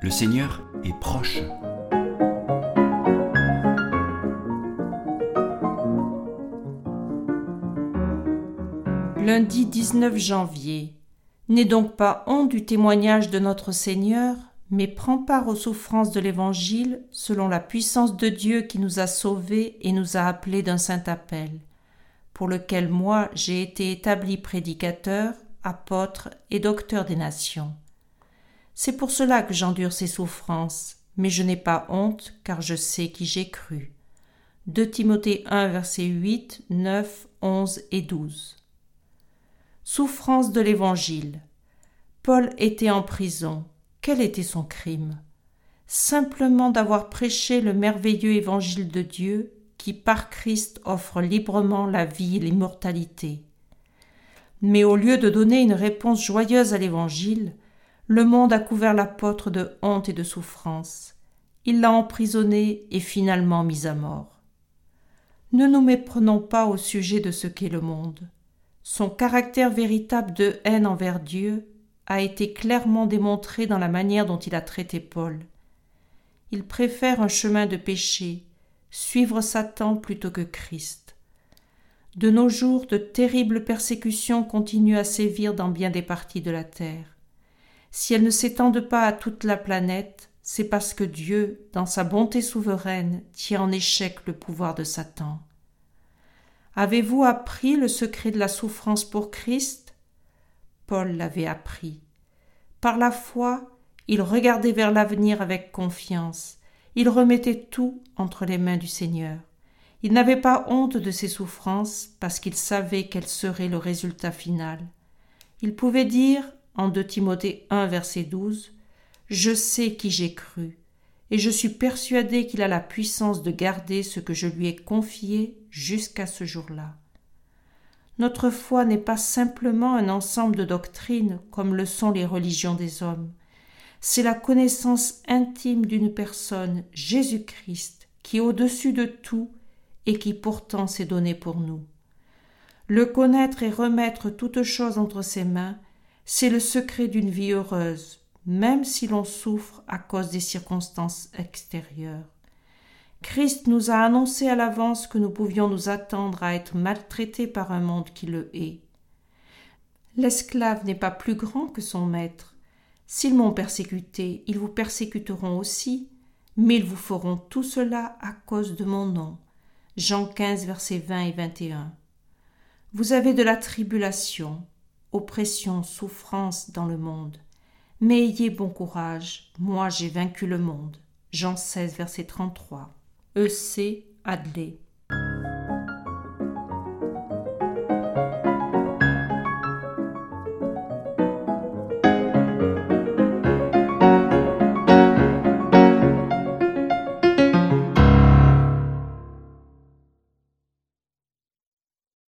Le Seigneur est proche. Lundi 19 janvier. N'aie donc pas honte du témoignage de notre Seigneur, mais prends part aux souffrances de l'Évangile selon la puissance de Dieu qui nous a sauvés et nous a appelés d'un saint appel, pour lequel moi j'ai été établi prédicateur, apôtre et docteur des nations. C'est pour cela que j'endure ces souffrances, mais je n'ai pas honte, car je sais qui j'ai cru. 2 Timothée 1, versets 8, 9, 11 et 12. Souffrance de l'Évangile. Paul était en prison. Quel était son crime? Simplement d'avoir prêché le merveilleux Évangile de Dieu qui, par Christ, offre librement la vie et l'immortalité. Mais au lieu de donner une réponse joyeuse à l'Évangile, le monde a couvert l'apôtre de honte et de souffrance. Il l'a emprisonné et finalement mis à mort. Ne nous méprenons pas au sujet de ce qu'est le monde. Son caractère véritable de haine envers Dieu a été clairement démontré dans la manière dont il a traité Paul. Il préfère un chemin de péché, suivre Satan plutôt que Christ. De nos jours, de terribles persécutions continuent à sévir dans bien des parties de la terre. Si elles ne s'étendent pas à toute la planète, c'est parce que Dieu, dans sa bonté souveraine, tient en échec le pouvoir de Satan. Avez-vous appris le secret de la souffrance pour Christ? Paul l'avait appris. Par la foi, il regardait vers l'avenir avec confiance. Il remettait tout entre les mains du Seigneur. Il n'avait pas honte de ses souffrances parce qu'il savait quel serait le résultat final. Il pouvait dire, en 2 Timothée 1, verset 12, « Je sais qui j'ai cru, et je suis persuadé qu'il a la puissance de garder ce que je lui ai confié jusqu'à ce jour-là. » Notre foi n'est pas simplement un ensemble de doctrines comme le sont les religions des hommes. C'est la connaissance intime d'une personne, Jésus-Christ, qui est au-dessus de tout et qui pourtant s'est donné pour nous. Le connaître et remettre toute chose entre ses mains, c'est le secret d'une vie heureuse, même si l'on souffre à cause des circonstances extérieures. Christ nous a annoncé à l'avance que nous pouvions nous attendre à être maltraités par un monde qui le hait. L'esclave n'est pas plus grand que son maître. S'ils m'ont persécuté, ils vous persécuteront aussi, mais ils vous feront tout cela à cause de mon nom. Jean 15, versets 20 et 21. Vous avez de la tribulation, oppression, souffrance dans le monde. Mais ayez bon courage, moi j'ai vaincu le monde. Jean 16, verset 33. E.C. Adley.